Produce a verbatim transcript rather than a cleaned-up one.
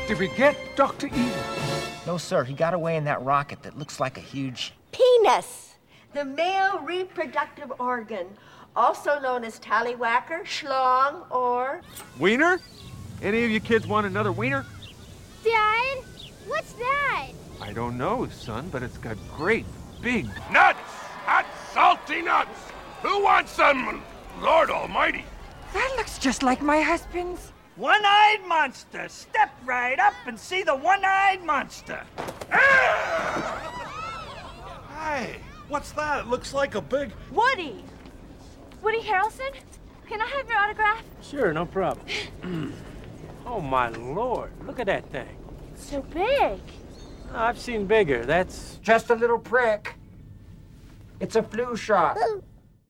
Did we get Doctor Evil? No, sir. He got away in that rocket that looks like a huge... Penis, the male reproductive organ, also known as tallywhacker, schlong, or... Wiener? Any of you kids want another wiener? Dad, what's that? I don't know, son, but it's got great, big... Nuts! Hot, salty nuts! Who wants some? Lord Almighty! That looks just like my husband's. One-eyed monster. Step right up and see the one-eyed monster. Hey, what's that? It looks like a big... Woody. Woody Harrelson? Can I have your autograph? Sure, no problem. Oh, my Lord. Look at that thing. So big. I've seen bigger. That's... Just a little prick. It's a flu shot.